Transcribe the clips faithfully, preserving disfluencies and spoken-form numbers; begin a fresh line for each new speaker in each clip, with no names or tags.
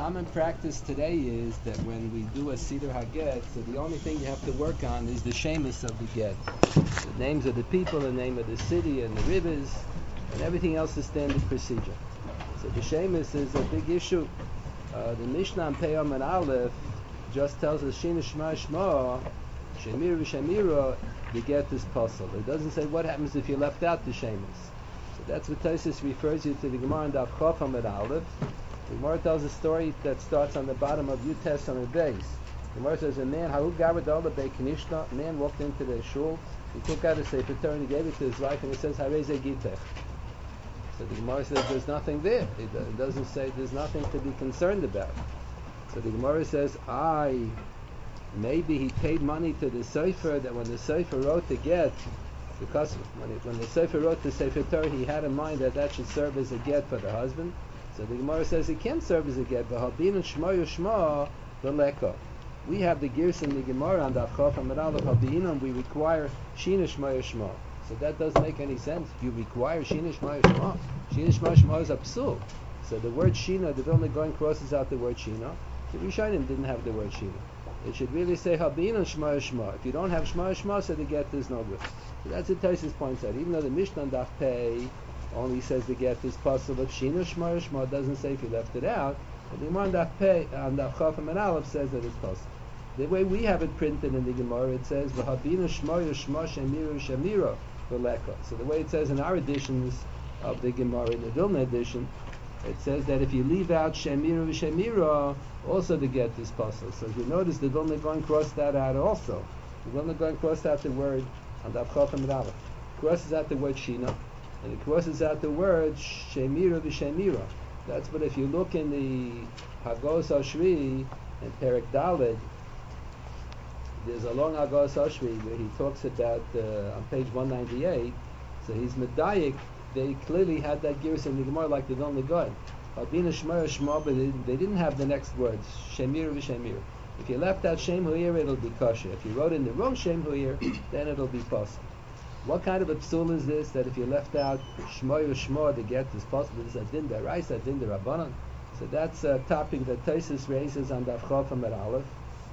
common practice today is that when we do a Siddur HaGet, so the only thing you have to work on is the shemus of the get. The names of the people, the name of the city, and the rivers, and everything else is standard procedure. So the shemus is a big issue. Uh, the Mishnah on Peyam and Aleph just tells us Shina Shema Shema, Shemir v'Shemira, the get is puzzle. It doesn't say what happens if you left out the shemus. So that's what Tosfos refers you to the Gemara in Daf Chof Amud Aleph. The Gemara tells a story that starts on the bottom of Yutes on the base. The Gemara says a man, Haru Garadol Bei Knishna, a man walked into the shul, he took out a Sefer Torah and he gave it to his wife, and it says Hareze Gitech. So the Gemara says there's nothing there. It doesn't say there's nothing to be concerned about. So the Gemara says, I, maybe he paid money to the Sefer, that when the Sefer wrote the get, because when, it, when the Sefer wrote the Sefer Torah, he had in mind that that should serve as a get for the husband. So the Gemara says it can serve as a get. V'habinu shmo yishma v'leko. We have the gears in the Gemara on Daf Chof Amud Aleph habinu. We require shina shmo yishma. So that doesn't make any sense. You require shina shmo yishma. Shina shmo yishma is a psul. So the word shina, the Vilna Gaon crosses out the word shina. The Rishonim didn't have the word shina. It should really say habinu shmo yishma. If you don't have shmo yishma, so the get is no good. So that's what Tosfos points out. Even though the Mishnah on Daf Pei only says the get is possible if Shina Shma Shma, doesn't say if you left it out. But the Gemara on Daf Pei, on Daf Chof Amud Aleph says that it's possible. The way we have it printed in the Gemara, it says V'habinu Shma Shma Shemiru Shemiro V'leko. So the way it says in our editions of the Gemara, in the Vilna edition, it says that if you leave out Shemiru Shemiro, also the get is possible. So if you notice, the Vilna Gaon crossed that out also. The Vilna Gaon crossed out the word on Daf Chof Amud Aleph. Crosses out the word Shina. And it crosses out the word Shemira v'Shemira. That's what if you look in the Hagos Ashri and Perek Daled, there's a long Hagos Ashri where he talks about uh, on page one ninety-eight. So he's medayik. They clearly had that gears in the Gemara like the Vilna Gaon. Habina Shema Shema, but they, they didn't have the next words Shemira v'Shemira. If you left out Shem Huir, it'll be kosher. If you wrote in the wrong Shem Huir, then it'll be possible. What kind of a psul is this, that if you left out shmo yishmo, the get is possible? It's a din deraisa, a din derabanan. So that's a topic that Tosfos raises on Daf Chof Amud Aleph.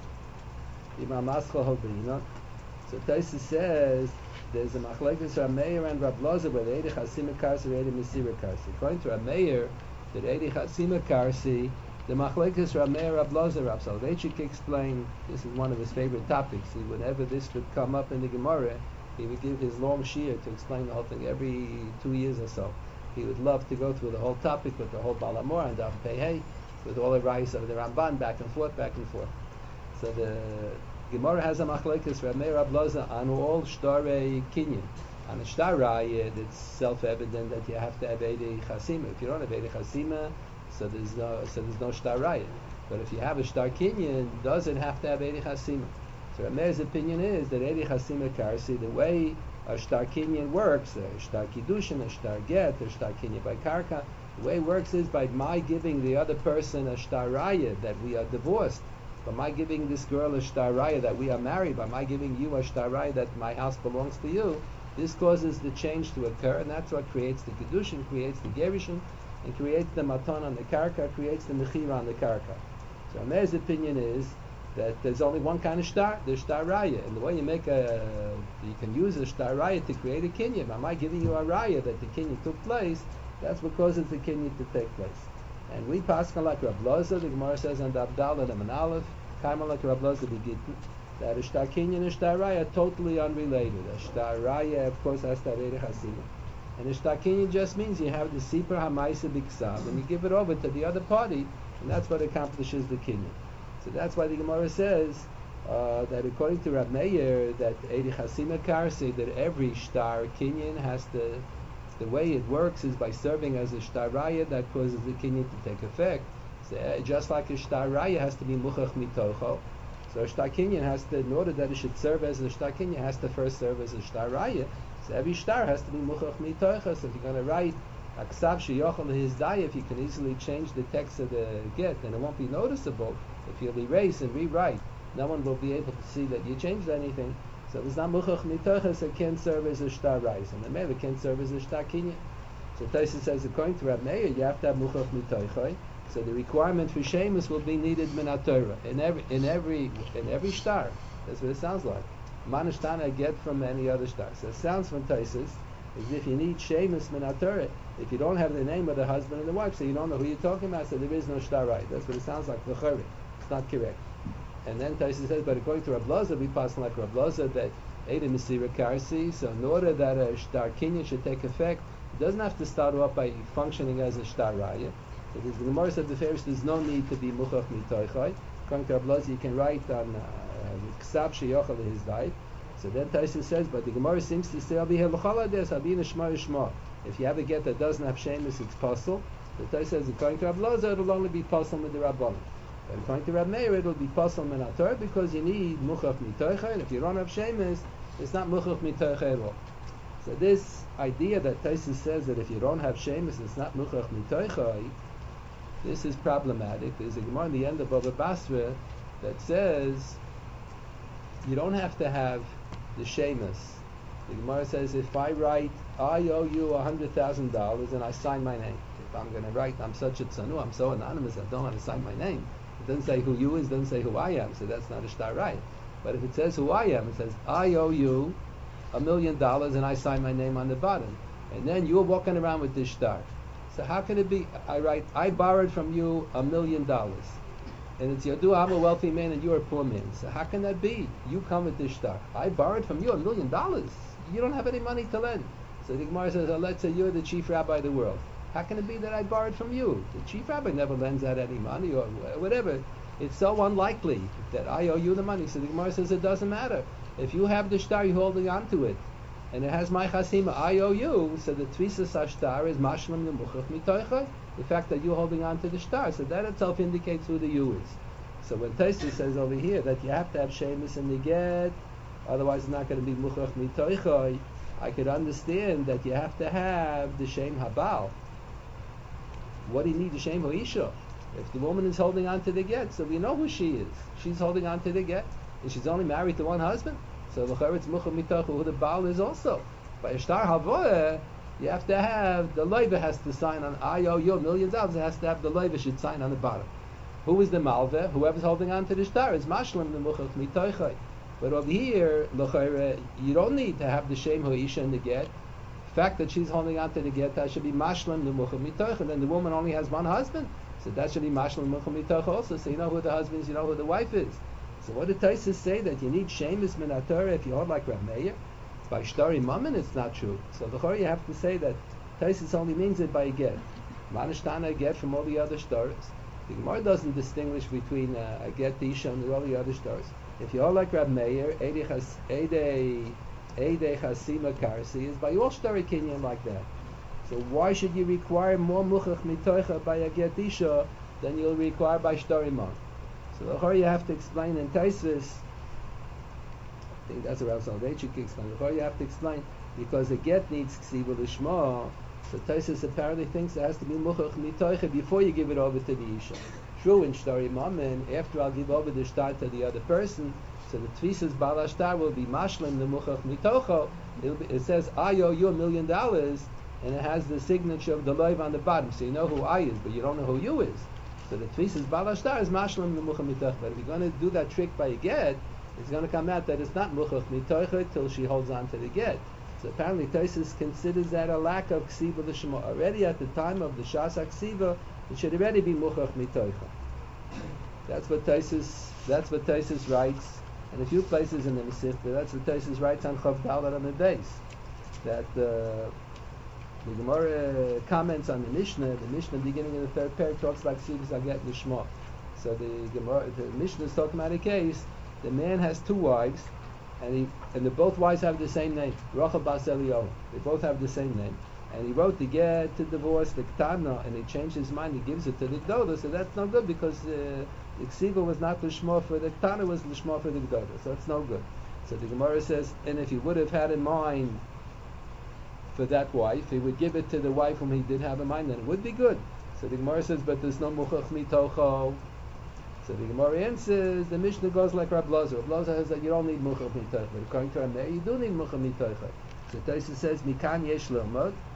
Imam Maschal Hobrina. So Tosfos says there's a machlekes Rav Meir and Rav Loza where the Eidi Chasima Karsi, the Eidi Mesira Karsi. According to Rav Meir, that Eidi Chasima Karsi, the machlekes Rav Meir, Rav Loza, Rav Soloveitchik explained. This is one of his favorite topics. He, whenever this would come up in the Gemara, he would give his long shiur to explain the whole thing every two years or so. He would love to go through the whole topic with the whole Balamor and Daf Pei, with all the rice of the Ramban, back and forth, back and forth. So the Gemara has a machlekes Rav Meir Rav Loza on all shtarei kinyan. On a shtar raya, it's self-evident that you have to have Eidei Chasima. If you don't have Eidei Chasima, so there's no so there's no shtar raya. But if you have a shtar kinyan, does it have to have Eidei Chasima? So Rav Meir's opinion is that Eidei Chasima Karsi, the way a shtar kinyan works, a shtar kiddushin, a shtar get, a shtar kinyan by karka, the way it works is by my giving the other person a shtar raya that we are divorced, by my giving this girl a shtar raya that we are married, by my giving you a shtar raya that my house belongs to you, this causes the change to occur, and that's what creates the kiddushin, creates the gerushin, and creates the matan on the karka, creates the mechira on the karka. So Rav Meir's opinion is that there's only one kind of shtar, the shtar raya, and the way you make a, you can use a shtar raya to create a kinyan. Am I giving you a raya that the kinyan took place? That's what causes the kinyan to take place. And we pass like Rav Loza, the Gemara says on Daf Daled and Aleph, Kaima like Rav Loza begittin, that a shtar kinyan and a shtar raya are totally unrelated. A shtar raya, of course, has shtar Eidei Chasima, and a shtar kinyan just means you have the sipur hamaisa b'ksav, and you give it over to the other party, and that's what accomplishes the kinyan. So that's why the Gemara says uh, that according to Rav Meir, that Eidei Chasima Karsi, that every shtar kinyan has to, the way it works is by serving as a shtar raya that causes the kinyan to take effect. So, uh, just like a shtar raya has to be muchach mitocho, so a shtar kinyan has to, in order that it should serve as a shtar kinyan, has to first serve as a shtar raya. So every shtar has to be muchach mitocho. So if you're going to write aksav sheyochel his dayif, you can easily change the text of the get, and it won't be noticeable. If you'll erase and rewrite, no one will be able to see that you changed anything. So it's not muchach mitoches, it can't serve as a shtar rice, and the meir can't serve as a shtar kinyan. So Tosfos says, according to Rav Meir, you have to have muchach mitochoi. So the requirement for shemus will be needed min Torah in every in every in every star. That's what it sounds like. Manishtana get from any other star. So it sounds from Taisus as if you need shemus min Torah. If you don't have the name of the husband and the wife, so you don't know who you're talking about, so there is no star right. That's what it sounds like. It's not correct. And then Taisus says, but according to Rab Loza, we pass like Rab Loza that Eda Mesira Karsi. So in order that a star kinyan should take effect, it doesn't have to start off by functioning as a star raya. Because the Gemara said the first there's no need to be muchach mitoichai. According to Rab Loza, you can write on ksav sheyochal his diet. So then Taisus says, but the Gemara seems to say, I'll be here l'chala des, I'll be in a shma yishma. If you have a get that doesn't have shemus, it's possible. The Taisus says, according to Rab Loza, it'll only be possible with the Rabbanim. But according to Rab Meir, it'll be possible min Torah because you need muchach mitoichai. And if you don't have shemus, it's not muchach mitoichai at all. So this idea that Taisus says that if you don't have shemus, it's not muchach mitoichai, this is problematic. There's a Gemara in the end of Baba Basra that says you don't have to have the shemus. The Gemara says if I write, I owe you a hundred thousand dollars and I sign my name. If I'm going to write, I'm such a tzanu, I'm so anonymous, I don't want to sign my name. It doesn't say who you is, it doesn't say who I am, so that's not a shtar right. But if it says who I am, it says I owe you a million dollars and I sign my name on the bottom. And then you're walking around with this shtar. So how can it be? I write, I borrowed from you a million dollars. And it's Yadu, I'm a wealthy man and you're a poor man. So how can that be? You come with this shtar. I borrowed from you a million dollars. You don't have any money to lend. So the Gemara says, oh, let's say you're the chief rabbi of the world. How can it be that I borrowed from you? The chief rabbi never lends out any money or whatever. It's so unlikely that I owe you the money. So the Gemara says it doesn't matter. If you have the shtar, you're holding on to it. And it has my chasima, I owe you. So the tvisas ashtar is mashlam nemuchach mitoicha. The fact that you're holding on to the shtar. So that itself indicates who the you is. So when Taisus says over here that you have to have shemus in the get, otherwise it's not going to be muchach mitoicha, I could understand that you have to have the shem habal. What do you need the shem hoisha? If the woman is holding on to the get, so we know who she is. She's holding on to the get, and she's only married to one husband. So l'chayr it's muchach mitoicha who the baal is also. By a shtar havoah, you have to have the loiva has to sign on I owe you millions of dollars. It has to have the loiva should sign on the bottom. Who is the malveh? Whoever's holding on to the shtar is mashlam the muchach mitoicha. But over here, l'chayr, you don't need to have the shem hoisha in the get. The fact that she's holding on to the get, that should be mashlam the muchach mitoicha. Then the woman only has one husband, so that should be mashlam the muchach mitoicha also. So you know who the husband is, you know who the wife is. So what did Taisus say? That you need shemus min Torah if you hold like Rab Meir? By shtari mammon, it's not true. So the you have to say that Taisus only means it by a get. Manishtana a get from all the other stars. The Gemara doesn't distinguish between uh, a get to Isha and all the other stars. If you hold like Rab Meir, Eidei Chasima Karsi is by all shtari kinyan like that. So why should you require more muchach mitoicha by a get Isha than you'll require by shtari mammon? So the Chor you have to explain in Taisus, I think that's around Soloveitchik explain. The Chor you have to explain because the get needs ksiva l'shma. So Taisus apparently thinks it has to be muchach mitoicha before you give it over to the isha. True in shtari mammon, after I'll give over the shtar to the other person, so the tvisas bala shtar will be mashlim the muchach mitocha. It says I owe you a million dollars, and it has the signature of the loiv on the bottom, so you know who I is, but you don't know who you is. So the tvisas balashtar is mashlam the muchach mitocha. But if you're going to do that trick by a get, it's going to come out that it's not muchach mitocha till she holds on to the get. So apparently Taisus considers that a lack of ksiva l'shema. Already at the time of the shas ksiva, it should already be muchach mitocha. That's what Taisus. That's what Taisus writes in a few places in the Masechta. That's what Taisus writes on Chav Daled on the base. That. Uh, The Gemara comments on the Mishnah. The Mishnah, beginning in the third parak, talks about Ksivas Aget Lishma. So the Gemara, the Mishnah is talking about a case. The man has two wives, and he and the both wives have the same name, Rachel Bas Eliyahu. They both have the same name, and he wrote to get to divorce the Ketana, and he changed his mind. He gives it to the Gdola. So that's no good because uh, the Ksiva was not Lishma for the Ketana, was Lishma for the Gdola. So it's no good. So the Gemara says, and if he would have had in mind for that wife, he would give it to the wife whom he did have in mind, then it would be good. So the Gemara says, but there's no muchach mitocha. So the Gemara answers, the Mishnah goes like Rab Loza. Rab Loza says that you don't need muchach mitocha, but according to Rab Meir, you do need muchach mitocha. So Taisus says, mikan yesh l'mod,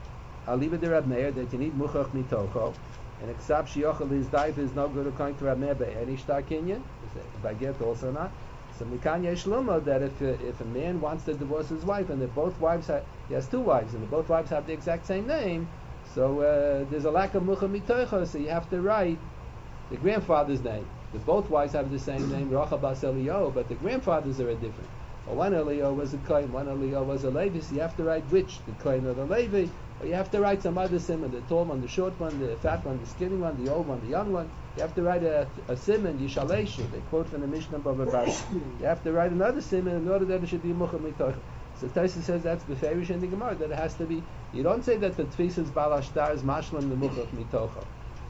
aliba de Rab Meir that you need muchach mitocho, and except shiyochel his daif is no good according to Rab Meir by any shtar kinyan, by get also not. So mikan yesh luma that if if a man wants to divorce his wife and if both wives have, he has two wives and if both wives have the exact same name, so uh, there's a lack of muchach mitocho, so you have to write the grandfather's name. If both wives have the same name, Rachel Bas Eliyahu, but the grandfathers are different. Well, one Eliyahu was a Kohen, one Eliyahu was a Levi, so you have to write which, the Kohen or the Levi, or you have to write some other simon, the tall one, the short one, the fat one, the skinny one, the old one, the young one. You have to write a, a simon, Yishaleshu, they quote from the Mishnah Bava Basra. You have to write another simon in order that it should be Muchach Mitoch. So Taisa says that's Beferish in the Gemara, that it has to be, you don't say that the Tfisas Balashtar is Mashlam the Muchach Mitoch.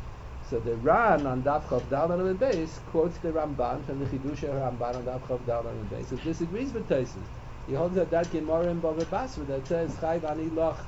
So the Ran on Daf Chav Dalan and Beis quotes the Ramban from the Chidusha Ramban on Daf Chav Dalan and Beis. It disagrees with Taisus. He holds that that Gemara in Bava Basra that says Chayv Ani Loch.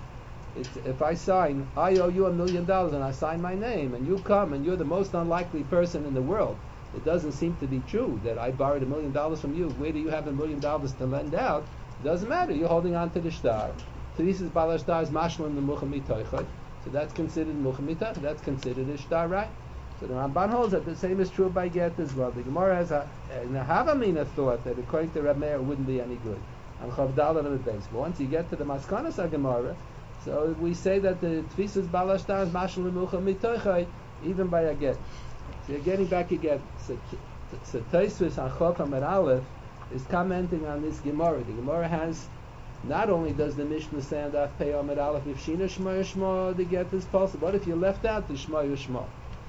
If I sign, I owe you a million dollars, and I sign my name, and you come, and you're the most unlikely person in the world. It doesn't seem to be true that I borrowed a million dollars from you. Where do you have a million dollars to lend out? It doesn't matter. You're holding on to the shtar. Trisas Balashtar is Mashlim the Muchach Mitochot. So that's considered Muchach Mitach, that's considered a shtar, right? So the Ramban holds that the same is true by get as well. The Gemara has a, a Havamina thought that according to Rab Meir it wouldn't be any good. On Chav Dalet on the base. But once you get to the Maskanas HaGemara, so we say that the Tfisas Balashtar is Mashal Muchach Mitochai, even by a get. So you're getting back again. So, so Tosfos on Chav Amar Aleph is commenting on this Gemara. The Gemara has not only does the Mishnah say on Daf Pei Amud Aleph, if Shina Shema Yishma, the get is possible. What if you left out the Shema Yishma?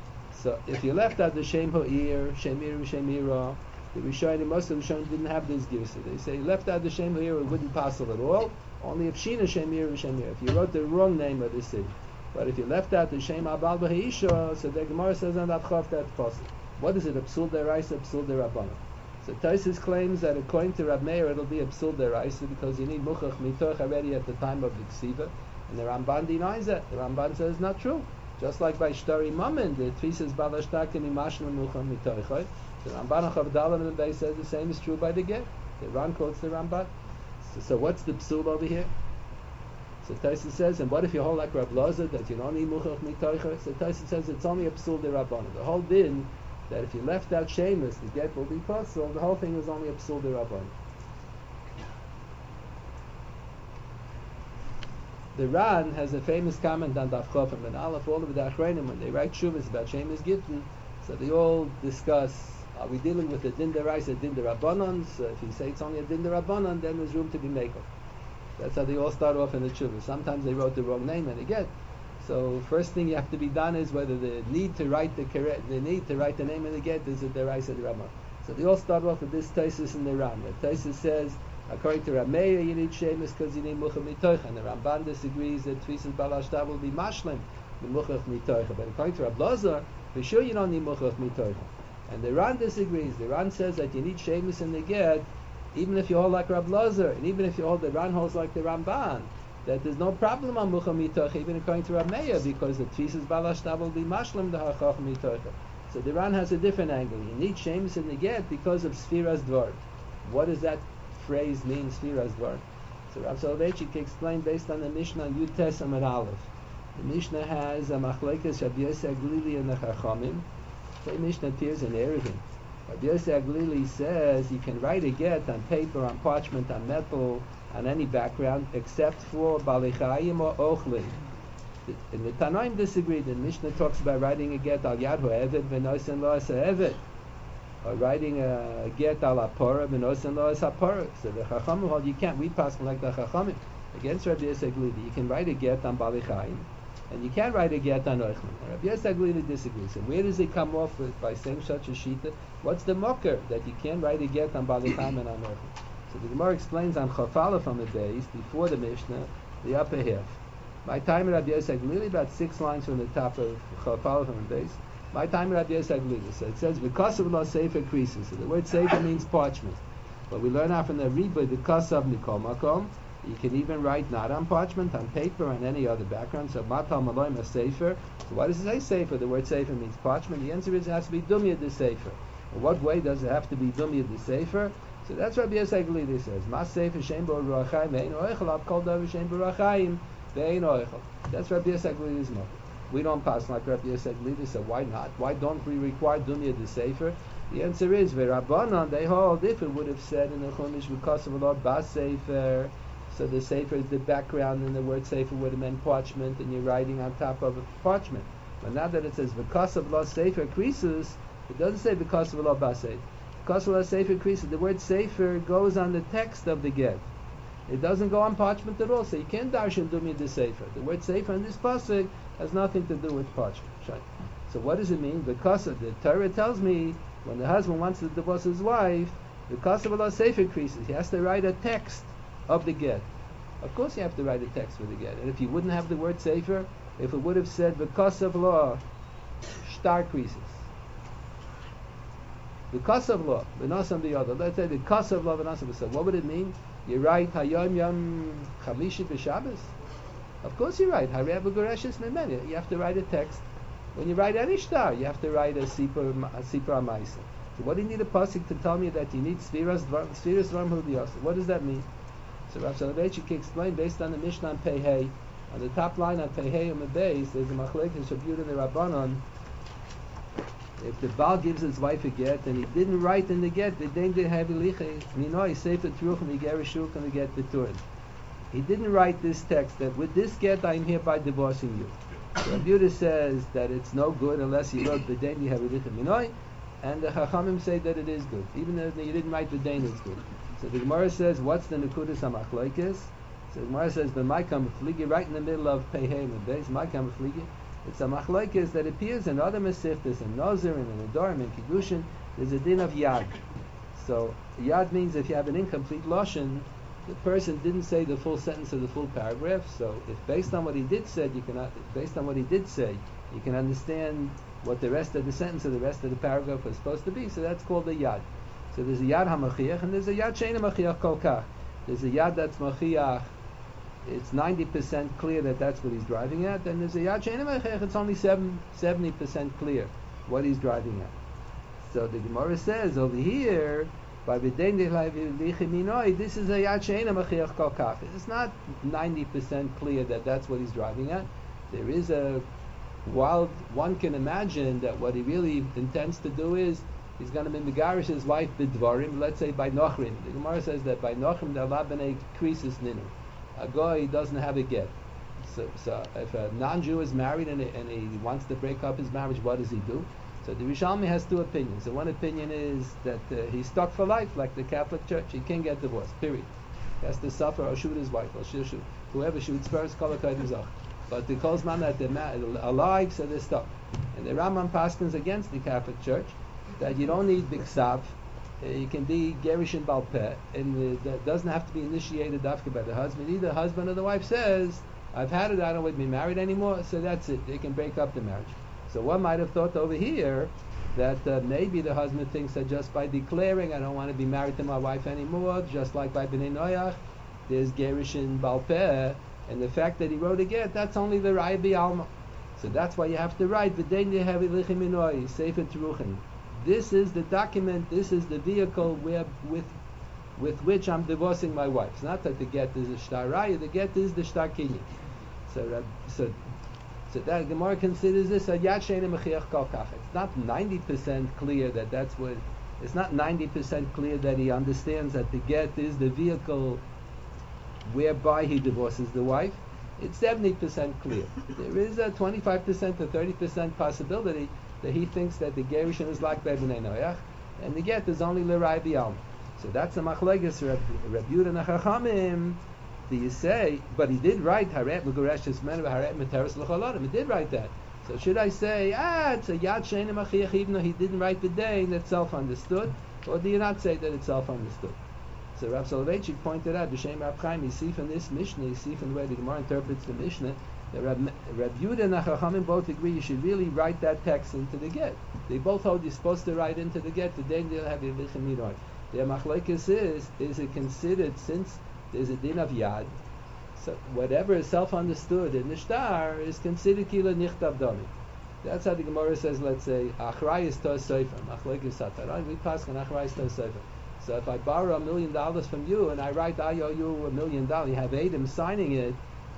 So if you left out the Shem Ha'ir, Shemir, Shemira, the Rishonim, most of the Rishonim didn't have this girsa. They say you left out the Shem Ha'ir, it wouldn't possible at all. Only if Shina Shemir, Shemir. If you wrote the wrong name of the city. But if you left out the Shem Abal B'Ha'isha, so the Gemara says on Daf Chav that's possible. What is it? A Psul Deraisa, Psul Derabbanan. So Tosfos claims that according to Rab Meir it'll be a psul deraisa because you need muchach mitoch already at the time of the ksiva, and the Ramban denies that. The Ramban says it's not true. Just like by Shtari Mammon, the Tfisas Balashtar can be mashlim muchach mitoch. The Ramban Chav Dalet and Beis says the same is true by the get. The Ran quotes the Ramban. So, so what's the psul over here? So Tosfos says, and what if you hold like Rab Loza that you don't need muchach mitoch? So Tosfos says it's only a psul derabbanan. The whole din that if you left out Shemus, the get will be possible. The whole thing is only a psul derabbanan. The Ran has a famous comment on Daf Chofim and Aleph, all of the Achreinim, when they write Shuvas about Shemus Gittin, so they all discuss, are we dealing with a din deraisa, din derabbanan? So if you say it's only a din derabbanan, then there's room to be makeup. That's how they all start off in the Shuvas. Sometimes they wrote the wrong name and they get. So first thing you have to be done is whether the need to write the correct, the need to write the name of the get is a deraisa derabbanan. So they all start off with this Tosfos in the Ran. The Tosfos says, according to Rab Meir, you need shemus because you need muchach mitoch, and the Ramban disagrees that Tfisas Balashtar will be mashlim the muchach mitoch. But according to Rab Loza, for sure you don't need muchach mitoch. And the Ran disagrees. The Ran says that you need shemus in the get, even if you hold like Rab Loza, and even if you hold the Ran holds like the Ramban, that there's no problem on muchach mitoch, even according to Rab Meir, because the Tfisas Balashtar will be mashlim the hachach mitoch. So the Ran has a different angle. You need shemus in the get because of Sfiras Dvar. What does that phrase mean, Sfiras Dvar? So Rav Soloveitchik explained based on the Mishnah on Yud Tes Amud Aleph. The Mishnah has a machlekes Rabbi Yossi Aglili and the Chachamim. The Mishnah appears in Eruvin. Rabbi Yossi Aglili says you can write a get on paper, on parchment, on metal, on any background, except for Balichayim or Ochlim. And the Tanaim disagreed. The Mishnah talks about writing a get al Yad Ha'eved v'nosen lo ha'eved, or writing a get al Apora v'nosen lo ha'apora. So the Chachamim hold you can't. We pass like the Chachamim against Rabbi Yossi Aglili. You can write a get on Balichayim, and you can't write a get on Ochlim. Rabbi Yossi Aglili disagrees. So where does it come off with by saying such a shita? What's the mocker that you can't write a get on Balichayim and on Ochlim? So the Gemara explains on Chafala from the base before the Mishnah, the upper half. My time at Rabbi Yossi Aglili, about six lines from the top of Chafala from the base. My time at Rabbi Yossi Aglili. So it says, because of law sefer creases. So the word sefer means parchment. But we learn out from the Rebbe, the kasav mikol makom. You can even write not on parchment, on paper, on any other background. So matal maloim a sefer. So why does it say sefer? The word sefer means parchment. The answer is it has to be dumya the sefer. In what way does it have to be dumya the sefer? So that's what Rabbi Yossi Aglili says. Mas sefer shem bo ruachayim ein oichel ab kol davar shem bo ruachayim. Bein oichel. That's Rabbi Yosef Glidismo. We don't pass like Rabbi Yosef Glidis, so why not? Why don't we require Dumya the Sefer? The answer is, V'Rabbanon, they hold, if it would have said in the Chumash, because of a lot, Bas Sefer, so the Sefer is the background, and the word Sefer would have meant parchment, and you're writing on top of a parchment. But now that it says, because of law Sefer Krisus, it doesn't say because of law Bas Sefer. Because of law Sefer Krisus, the word Sefer goes on the text of the get. It doesn't go on parchment at all, so you can't darshan Dumya the Sefer. The word Sefer in this pasuk has nothing to do with parchment. So what does it mean? Because of the Torah tells me, when the husband wants to divorce his wife, because of Allah Sefer increases, he has to write a text of the get. Of course you have to write a text for the get. And if you wouldn't have the word Sefer, if it would have said, because of law, star creases. Because of law, v'nosam the other. Let's say because of law, v'nosam. So what would it mean? You write Hayom Yom Chamishi b'Shabbos? Of course you write Harei B'Goreshes Memeni. You have to write a text. When you write any star, you have to write a Sipur a Sipur Amaisa. So what do you need a pasuk to tell me that you need Sfiras Sfiras Dvarim Hudiyos? What does that mean? So Rav Soloveitchik can explain based on the Mishnah on Pehei. On the top line on Pehei on the base, there's a machlekes Shabbat in the Rabbanon. If the Baal gives his wife a get and he didn't write in the get, the danger heavy liche, you know, he saved the truth and he gave a shuk and he get the turn. He didn't write this text that with this get I am hereby divorcing you. So Rabbi Yehuda says that it's no good unless you wrote the danger heavy liche minoi, and the Chachamim say that it is good, even though you didn't write the danger it's good. So the Gemara says, what's the nekudas hamachloikes? So the Gemara says, the Maikam Fligi, right in the middle of Pehei and base, Maikam Fligi. It's a machlokes that appears in other mesiftas, in Nozer, and in Adorim, and Kiddushin. There's a din of yad. So yad means if you have an incomplete lashon, the person didn't say the full sentence of the full paragraph. So if based on what he did said, you cannot. Based on what he did say, you can understand what the rest of the sentence or the rest of the paragraph was supposed to be. So that's called a yad. So there's a yad hamachiach, and there's a yad sheina machiach kol kach. There's a yad that's machiach. It's ninety percent clear that that's what he's driving at. Then there's a Yad She'ein Mechech, it's only seventy percent clear what he's driving at. So the Gemara says over here, by B'dein Minoi, this is a Yad She'ein Mechech Kol Kach. It's not ninety percent clear that that's what he's driving at. There is a, while one can imagine that what he really intends to do is, he's going to be megarish his wife b'dvarim, let's say by Nochrim. The Gemara says that by Nochrim, the Allah b'nei krisis ninu. A guy doesn't have a get. So, so if a non-Jew is married and, and he wants to break up his marriage, what does he do? So the Rishalmi has two opinions. So one opinion is that uh, he's stuck for life, like the Catholic Church. He can't get divorced, period. He has to suffer or shoot his wife, or shoot, shoot. Whoever shoots first, kol hakayim. But the Kolzman that they're ma- alive, so they're stuck. And the Rambam paskins against the Catholic Church that you don't need big sav. Uh, you can be gerish and balpeh, and uh, that doesn't have to be initiated after by the husband. Either the husband or the wife says, I've had it, I don't want to be married anymore, so that's it. They can break up the marriage. So one might have thought over here that uh, maybe the husband thinks that just by declaring, I don't want to be married to my wife anymore, just like by Bnei Noach, there's gerish and balpeh, and the fact that he wrote a get, that's only the Raya B'Alma. So that's why you have to write, V'dein yehevi lichem minoi, Sefer Teruchim. This is the document, this is the vehicle where, with with which I'm divorcing my wife. It's not that the get is a shtar raya, the get is the shtar kinyan. So, uh, so, so that Gemara considers this a yad she'ein mechiach kol kach. It's not ninety percent clear that that's what, it's not ninety percent clear that he understands that the get is the vehicle whereby he divorces the wife. It's seventy percent clear. There is a twenty-five percent to thirty percent possibility that he thinks that the gerushin is like by Bnei Noach, and the get is only l'Raya B'Alma. So that's a machlekes Reb Yehuda and Chachamim. Do you say? But he did write Haret Megureshes Men Haret Meteres L'Choladim. He did write that. So should I say, ah, it's a Yad She'ein Machiach, even though he didn't write the day, that's self-understood, or do you not say that it's self-understood? So Rav Soloveitchik pointed out, B'Shem Rav Chaim, you see from this Mishnah, you see from the way the Gemara interprets the Mishnah, that Reb, Reb Yehuda and Chachamim both agree you should really write that text into the get. They both hold you're supposed to write into the get, then they'll have your lichem miroy. Their machlekes is, is it considered, since there's a din of yad, so whatever is self-understood in the shtar is considered kila nichtav dami. That's how the Gemara says, let's say, achrayis is tos sofer, machlekes satar. We pass on achrayis is tos sofer. So if I borrow a million dollars from you and I write I owe you a million dollars, you have Adam signing it,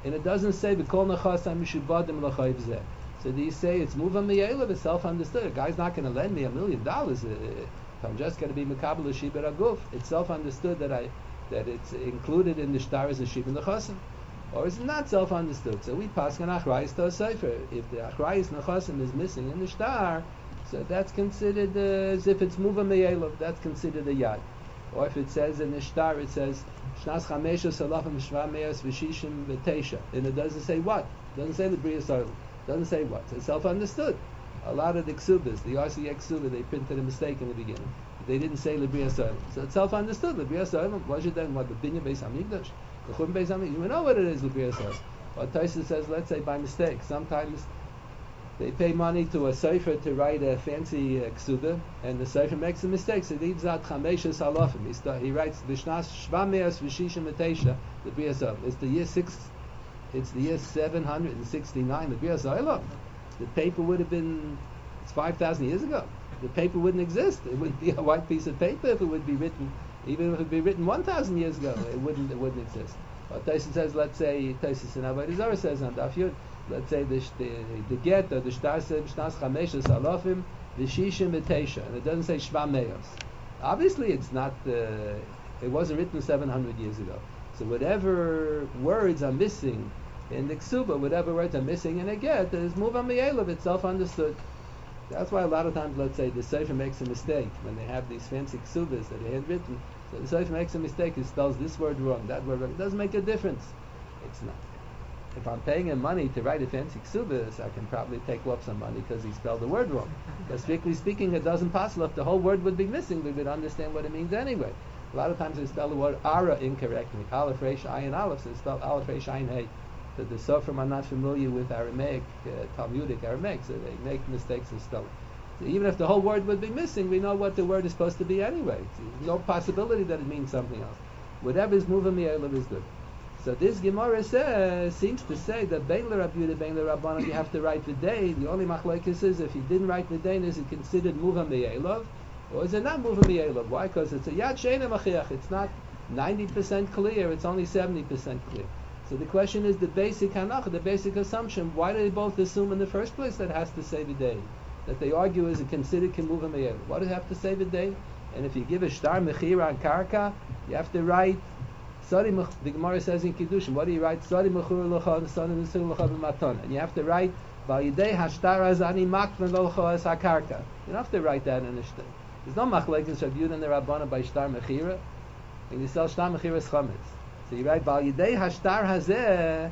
and it doesn't say B'kol Nechasam Mishubadim L'chayv Zeh. So do you say it's Muvam Miyelav? It's self-understood. A guy's not going to lend me a million dollars if I'm just going to be Mekabel Shibir Aguf. It's self-understood that I that it's included in the Shtar as a Shibir Nechasim. Or is it not self-understood? So we pass on Achrayis to a Sefer. If the Achrayis Nechasim is missing in the Shtar, so that's considered uh, as if it's Muvam Miyelav. That's considered a Yad. Or if it says in the Shtar, it says Shnas Chamesha Salafim Shva Meos V'Shishim V'Teisha, and it doesn't say what. It doesn't say the Bria Soil. Doesn't say what. It's self-understood. A lot of the Ksubas, the R C X Ksuba, they printed a mistake in the beginning. They didn't say Libria Soil. So it's self-understood. Libria Soil, what is then? What, the Binya Beis HaMikdash? The Chum Beis HaMikdash? You know what it is, Libria Soil. But Taisa says, let's say by mistake. Sometimes they pay money to a Sefer to write a fancy uh, Ksuba, and the Sefer makes a mistake. So he leaves out Chamesha Salafim. He, start, he writes Bishnas Shva Meos V'Shishim V'Teisha, Libria Soil. It's the year six. It's the year seven hundred sixty-nine. The Bria Soil. The paper would have been, it's five thousand years ago. The paper wouldn't exist. It wouldn't be a white piece of paper if it would be written, even if it would be written one thousand years ago, it wouldn't it wouldn't exist. But Tyson says, let's say, Tyson in Avodah Zarah says on Daf Yud, let's say the, the, the get, or the Shtar says, Shnas Chamesh Salafim, the Shishim V'Teisha, and it doesn't say Shva Meos. Obviously it's not, uh, it wasn't written seven hundred years ago. So whatever words are missing in the Ksuba, whatever words are missing in a get, is Muvam Miyelav, it's self-understood. That's why a lot of times, let's say, the Sefer makes a mistake when they have these fancy Ksubas that are handwritten. So the Sefer makes a mistake, he spells this word wrong, that word wrong. It doesn't make a difference. It's not. If I'm paying him money to write a fancy Ksubas, I can probably take up some money because he spelled the word wrong. But strictly speaking, it doesn't possible. If the whole word would be missing, we would understand what it means anyway. A lot of times they spell the word Ara incorrectly. Aleph, Resh, Ayin, Aleph, so they spell Aleph, Resh, Ayin, Hey. So the Sofrim are not familiar with Aramaic, uh, Talmudic Aramaic, so they make mistakes in spelling. So even if the whole word would be missing, we know what the word is supposed to be anyway. There's no possibility that it means something else. Whatever is moving me, Eilav is good. So this Gemara says, seems to say that Bein l'Rab Yehuda, Bein l'Rab Banan, you have to write the day. The only machlokes is if you didn't write the day, is it considered moving me, Eilav? Or is it not moving me, Eilav? Why? Because it's a Yad Sheina Machiach. It's not ninety percent clear, it's only seventy percent clear. So the question is the basic hanach, the basic assumption. Why do they both assume in the first place that it has to say the day? That they argue is it considered kimuva meyel? Why do you have to say the day? And if you give a shtar mechira on karka, you have to write. Sari the Gemara says in Kiddushin, what do you write? Sari mechur locha, sari mechur locha b'maton, and you have to write va'yidei hashtar azani makvan locha es hakarka. You don't have to write that in the shtar. There's no machlekes Rav Yehuda and the Rabbana by shtar mechira, and you sell shtar mechira as chametz. So you write, Bal Yidei Hashtar Hazeh,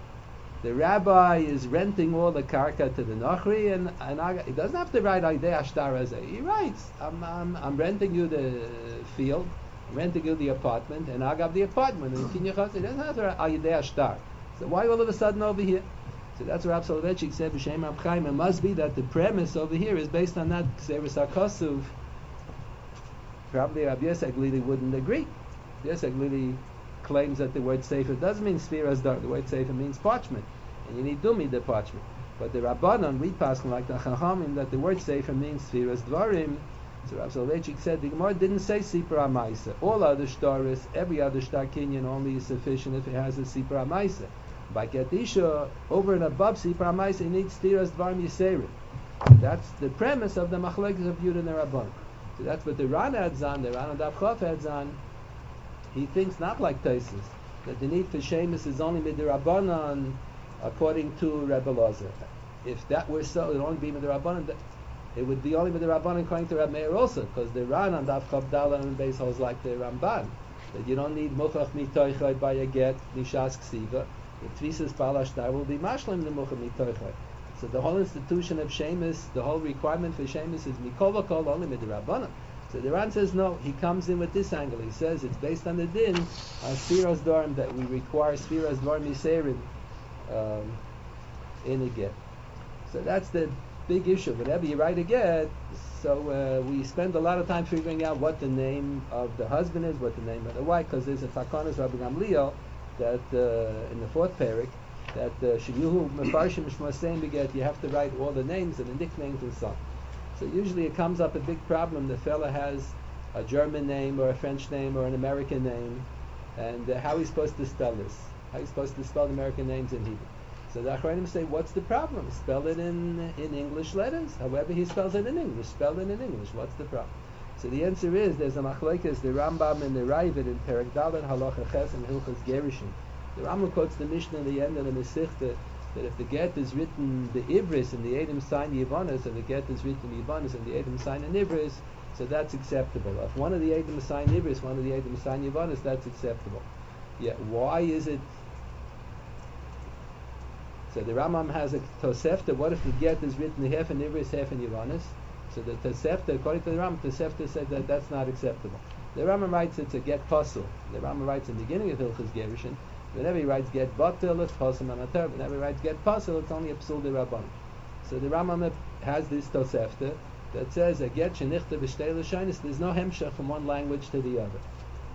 the rabbi is renting all the karka to the Nochri, and, and he doesn't have to write Yidei Hashtar Hazeh. He writes, I'm, I'm, I'm renting you the field, I'm renting you the apartment, and I got the apartment, and he doesn't have to write Yidei Hashtar. So why all of a sudden over here? So that's what Rav Soloveitchik said, B'Shem Rab Chaim, it must be that the premise over here is based on that Kseres HaKosuv. Probably Rabbi Yosef Glili wouldn't agree. Yosef Glili claims that the word sefer doesn't mean spheres dar. The word sefer means parchment, and you need dumi the parchment. But the Rabbanon, we pass like the Chachamim, that the word sefer means spheres dvarim. So Rav Soloveitchik said the Gemara didn't say sipur amaisa. All other shtaris, every other shtar kinyan only is sufficient if it has a sipur amaisa. By Kedisha, over and above sipur amaisa, you need spheres dvarim yiserim. That's the premise of the machlekes of Yehuda and the Rabbanon. So that's what the Ran adds on. The Ran Daf Chof adds on. He thinks not like Taisus, that the need for Shemus is only midrabanan according to Rebbe Lozer. If that were so, it would only be midrabanan. It would be only midrabanan according to Reb Meir also, because the Ran on Daf Chav Dalan and Beis holds like the Ramban, that you don't need muchach mitoichay by a get nishas ksiva. The Tvisas Balashtar will be mashlim the muchach mitoichay. So the whole institution of Shemus, the whole requirement for Shemus is mikol v'kol only midrabanan. So the Ran says no, he comes in with this angle. He says it's based on the din on Sfiras Dvarim that we require Sfiras Dvarim Yiserim um, in a get. So that's the big issue. Whenever you write a get, so uh, we spend a lot of time figuring out what the name of the husband is, what the name of the wife, because there's a Takonis Rabbi Gamliel that uh, in the fourth parak that Shiyuhu Mefarshim Shmosayim Beget, you have to write all the names and the nicknames and so on. So usually it comes up a big problem. The fella has a German name or a French name or an American name, and uh, how he's supposed to spell this. How are you supposed to spell American names in Hebrew? So the Achronim say, what's the problem? Spell it in in English letters. However he spells it in English, spell it in English. What's the problem? So the answer is, there's a machlekes, the Rambam and the Ravid in Perek Dalet Halacha Ches and Hilchos Gerushin. The Rambam quotes the Mishnah in the end of the Mesichta that if the get is written the Ivris and the Edom sign Yivanis, and the get is written Yivanis and the Edom sign in Ivris, so that's acceptable. If one of the Edom sign Ivris, one of the Edom sign Yivanis, that's acceptable. Yet why is it? So the Rambam has a Tosefta. What if the get is written half in Ivris, half in Yivanis? So the Tosefta, according to the Rambam, Tosefta said that that's not acceptable. The Rambam writes it's a get pasul. The Rambam writes in the beginning of Hilchos Gerushin, whenever he writes get batil, it's pasul manater. Whenever he writes get pasul, it's only a psul de rabban. So the Rambam has this Tosefta that says a get shenichta b'shtei l'shainis. There's no hemshach from one language to the other.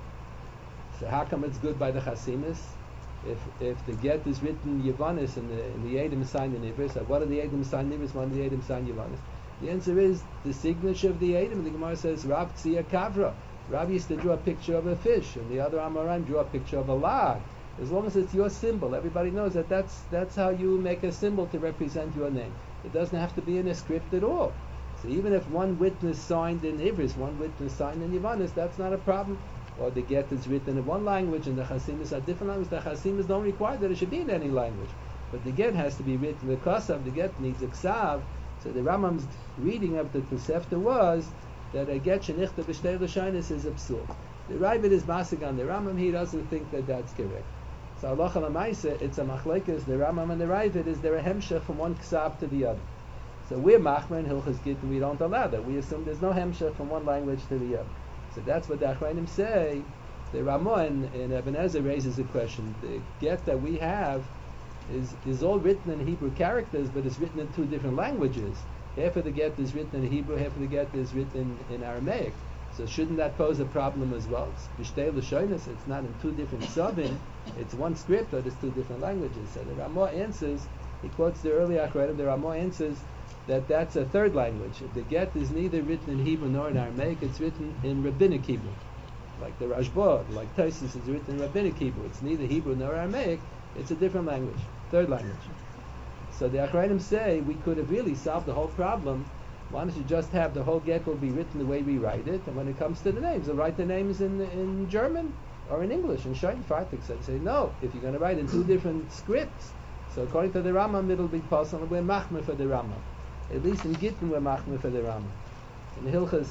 So how come it's good by the Chasimis? If if the get is written Yavanis and the in the Edom sign in Ivris, so what are the Edom sign Ivris? One of the Edom sign Yavanis. The answer is the signature of the Edom. The Gemara says Rav Tzia Kavra. Rav used to draw a picture of a fish, and the other Amoraim drew a picture of a log. As long as it's your symbol, everybody knows that that's that's how you make a symbol to represent your name. It doesn't have to be in a script at all. So even if one witness signed in Ivris, one witness signed in Yavanis, that's not a problem. Or the get is written in one language and the Chasimis are different languages. The Chasimis don't require that it should be in any language. But the get has to be written because of the get needs a ksav. So the Rambam's reading of the Tosefta was that a get shenichta b'shtei l'shainis is absurd. The Ravid is masig on the Rambam. He doesn't think that that's correct. So halacha l'maisa, it's a machlekes. The Rambam and the Ravid is there a hemshech from one ksav to the other. So we're machmer and hilchos gittin. We don't allow that. We assume there's no hemshech from one language to the other. So that's what the Achronim say. The Ramah in, in Eben Ezer raises a question. The get that we have is is all written in Hebrew characters, but it's written in two different languages. Half of the get is written in Hebrew, half of the get is written in Aramaic. So shouldn't that pose a problem as well? It's b'shtei l'shonos. It's not in two different subin. It's one script, but it's two different languages. So the Ramah answers. He quotes the early Achronim. The Ramah answers that that's a third language. The get is neither written in Hebrew nor in Aramaic. It's written in Rabbinic Hebrew, like the Rashba, like Taisus is written in Rabbinic Hebrew. It's neither Hebrew nor Aramaic. It's a different language, third language. So the Achronim say we could have really solved the whole problem. Why don't you just have the whole get will be written the way we write it, and when it comes to the names, we'll write the names in in German or in English. And Shain Fartik said, say no. If you're going to write in two different scripts, so according to the Rambam, it'll be possible. We're machmer for the Rambam. At least in Gittin we're machmer for the Rambam. In Hilchas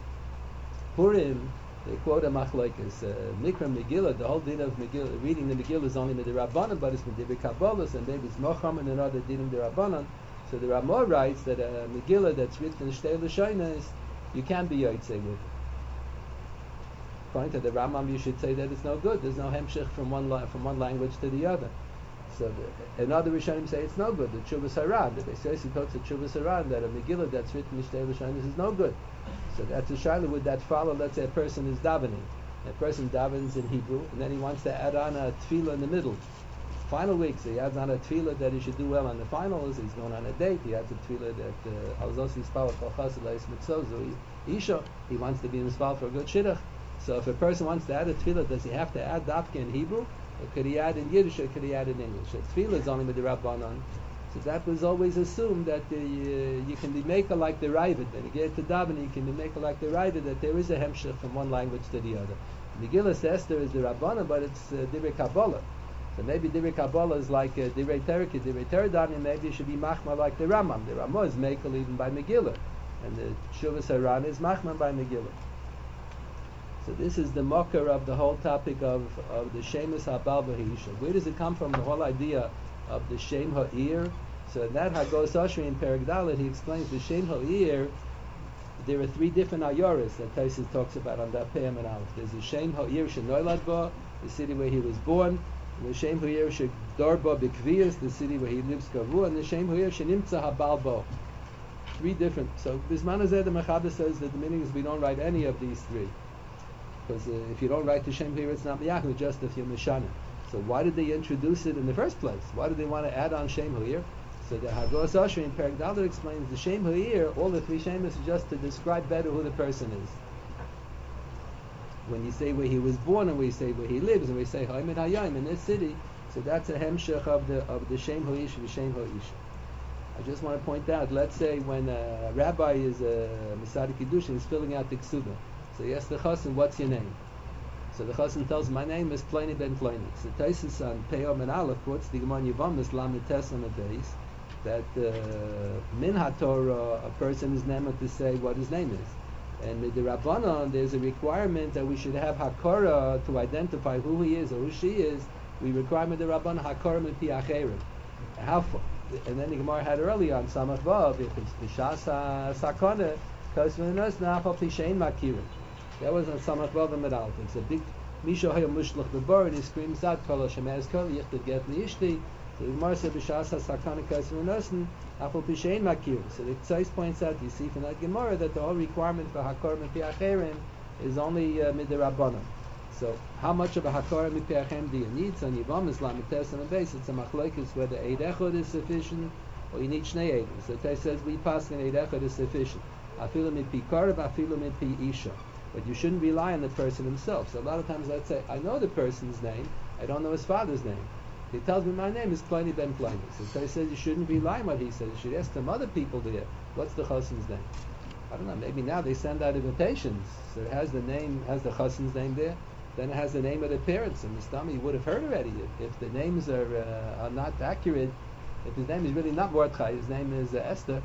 Purim, they quote a machlokes. Uh, Mikra Megillah, the whole din of Megillah, reading the Megillah is only with the Rabbanan, but it's with the Kabbalas, and maybe it's Mocham and another din of the Rabbanan. So the Ramah writes that a Megillah that's written in Shtei L'Shonos, you can't be Yotzei with it. According to the Rambam, you should say that it's no good. There's no hemshech from one la- from one language to the other. So the, another Rishonim say it's no good. The Chuvas Haran, the Beis Yosef quotes the Chuvas Haran that a Megillah that's written in Shtei L'Shonos is no good. So that's a shaila. Would that follow? Let's say a person is davening. A person davens in Hebrew, and then he wants to add on a tefillah in the middle. Final week, so he adds on a tefillah that he should do well on the finals. He's going on a date. He adds a tefillah that Alzosi Spal Kolchas Leis Mitzozu Isha. He wants to be in Spal for a good shidduch. So if a person wants to add a tefillah, does he have to add dafka in Hebrew? Or could he add in Yiddish, or could he add in English? A tefillah is only with the Rabbanon. So that was always assumed that the, uh, you can be maker like the Ravid. When you get to davening, you can be maker like the Ravid, that there is a hemshech from one language to the other. Megillah Esther is the Rabbanon, but it's uh, Divrei Kabbalah. So maybe Divrei Kabbalah is like uh, Divrei Tereki, Divrei Teradani, maybe it should be Machma like the Rambam. The Ramah is maker even by Megillah. And the Chuvas Haran is Machma by Megillah. So this is the mocker of the whole topic of, of the Shemus HaBal V'Hisha. Where does it come from, the whole idea of the Shem Ha'ir? So in that Hagos Ashri in Perek Dalet, he explains the Shem Ha'ir. There are three different ayoras that Taisus talks about on that Peyam and Aleph. There's the Shem Ha'ir Shenoilad Ba, the city where he was born. And the Shem Ha'ir Shedor Ba B'Kviyas, the city where he lives Kavu. And the Shem Ha'ir Shenimtza HaBal Ba. Three different. So Bisman Hazeh the Mechaber says that the meaning is we don't write any of these three. Because uh, if you don't write the Shem Ha'ir, it's not Miyachnu, just if you're Mishana. So why did they introduce it in the first place? Why did they want to add on Shem Ha'ir? So the Hagos Ashri in Perek Dalet explains the Shem Ha'ir, all the three Shemus is just to describe better who the person is. When you say where he was born, and we say where he lives, and we say Ha'imid Hayayim in this city, So that's a hemshech of the of the shem ho'ish v'shem ho'ish. I just want to point out, let's say when a rabbi is a Masadi Kiddushin, he's filling out the Ksuba. So he asks the Chassan, what's your name? So the Chassan tells him, my name is Pliny ben Pliny. So Taisus on Peyom and Aleph quotes the Gemara Yevamos Lamed Tes on the base, that uh, min HaTorah, a person is named to say what his name is. And with the Rabbanon, there's a requirement that we should have Hakara to identify who he is or who she is. We require with the Rabbanon Hakara min pi acherim. How far? And then the Gemara had earlier on Samach Vav, if it's B'shas HaSakana, Kosvenos Nafal Pishain Makirim. That was on Samach Vav and Medal. It's a big Misha Hayom Mushloch Bebar, and he screams out, Kol Hashem Ezkol, Yichted Get Liishti. So the Gemara said B'shas HaSakana Kosvenos Nafal Pishain Makirim. So the Tzais points out, you see from that Gemara, that the whole requirement for Hakor Mipi Acherim is only uh, Midirabbanon. So, how much of a hakara mipiachem do you need? So, on Yevamos Lamed Tes on the base, it's a machlokes whether eid echad is sufficient or you need shnei eidim. So, Tes says we pass in eid echad is sufficient. Afilu mipi karav, afilu mipi isha. But you shouldn't rely on the person himself. So, a lot of times, let's say, I know the person's name, I don't know his father's name. He tells me my name is Pliny ben Pliny. So, Tes says you shouldn't rely on what he says. You should ask some other people there, what's the chassan's name? I don't know, maybe now they send out invitations. So, it has the name, has the chassan's name there. Then it has the name of the parents, and Mistami you would have heard already. If, if the names are uh, are not accurate, if his name is really not Mordechai, his name is uh, Esther,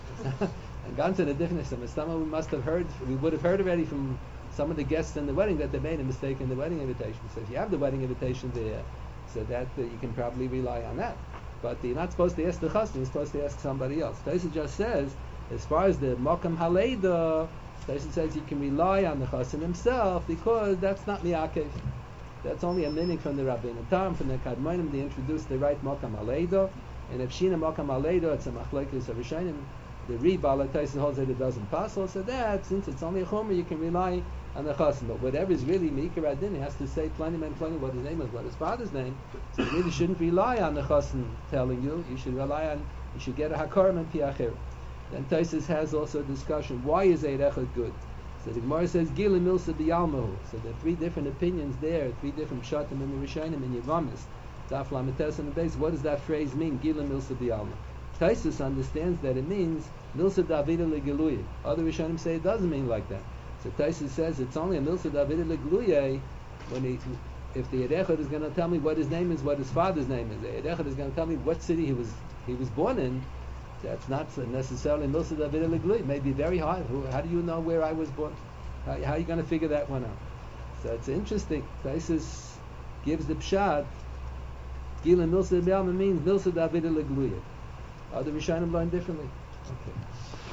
and gone to the difference, so Mistami we must have heard, we would have heard already from some of the guests in the wedding that they made a mistake in the wedding invitation. So if you have the wedding invitation there, so that uh, you can probably rely on that. But you're not supposed to ask the chassan, you're supposed to ask somebody else. Taisa just says, as far as the Mokam Haleida, Taisa says you can rely on the chassan himself because that's not miyakev. That's only a minig from the Rabbeinu Tam, from the Kadmonim. They introduced the right Mokam Aleido, and if Shina Mokam Aleido, it's a machlekes of Rishonim. The Rebala Taisa holds that it doesn't pass. So that since it's only a chomer, you can rely on the chassan. But whatever is really Mikra Adin, he has to say Pliny ben Pliny what his name is, what his father's name. So you really shouldn't rely on the chassan telling you. You should rely on, you should get a hakarim and piachir. Then Taisus has also a discussion, why is Eid Echad good? So the Gemara says, Gila Milsa B'Yalmahu. So there are three different opinions there, three different Pshatim in the Rishonim and Yevamos. Daf Lametes on the base, what does that phrase mean, Gila Milsa B'Yalmahu? Taisus understands that it means Milsa Davida Legiluye. Other Rishonim say it doesn't mean like that. So Taisus says it's only a Milsa Davida Legiluye when he, if the Eid Echad is going to tell me what his name is, what his father's name is. The Eid Echad is going to tell me what city he was he was born in. That's not necessarily Milsa David Legli. It may be very hard. Who, how do you know where I was born? How, how are you going to figure that one out? So it's interesting. Taisus gives the pshat. Gila Milsa B'Yalma means Milsa David Legli. Other Rishonim learn differently. Okay.